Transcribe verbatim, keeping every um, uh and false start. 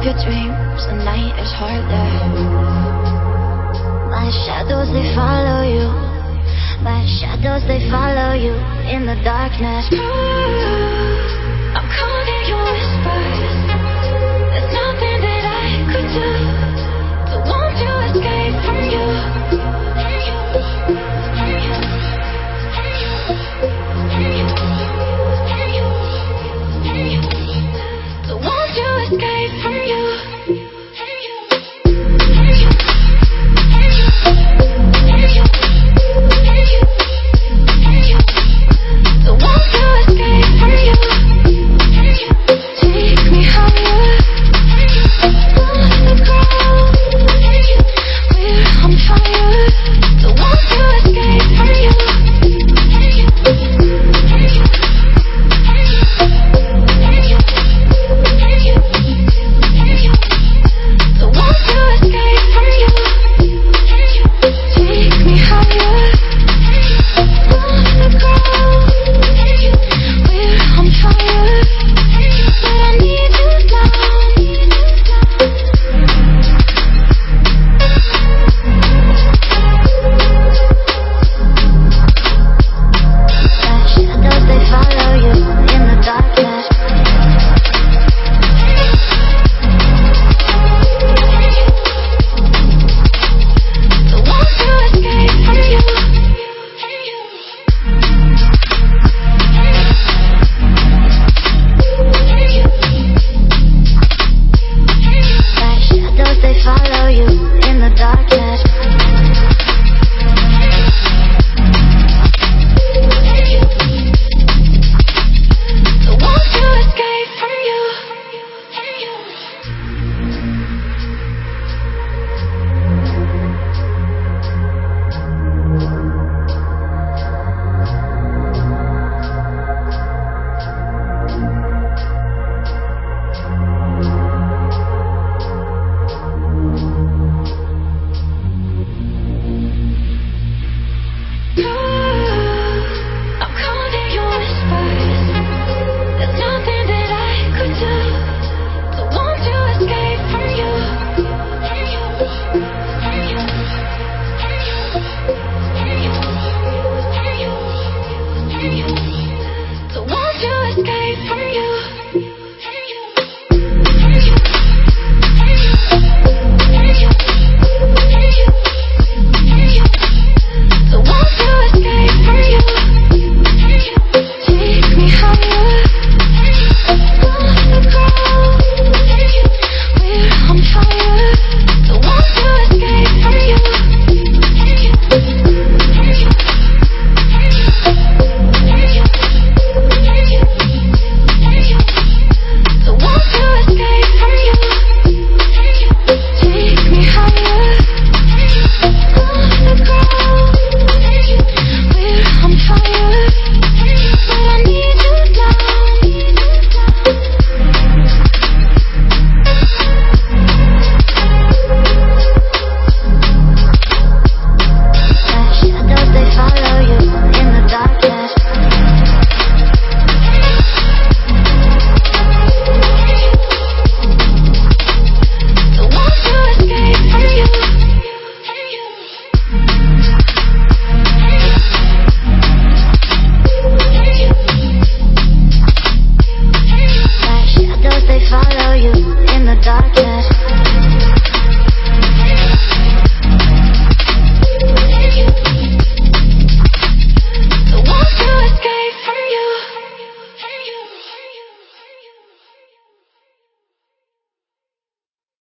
your dreams, the night is harder. My shadows, they follow you. My shadows, they follow you in the darkness. Ooh, I'm cold in your whispers. There's nothing that I could do to want to escape from you. To want to escape from you. To want to escape from you.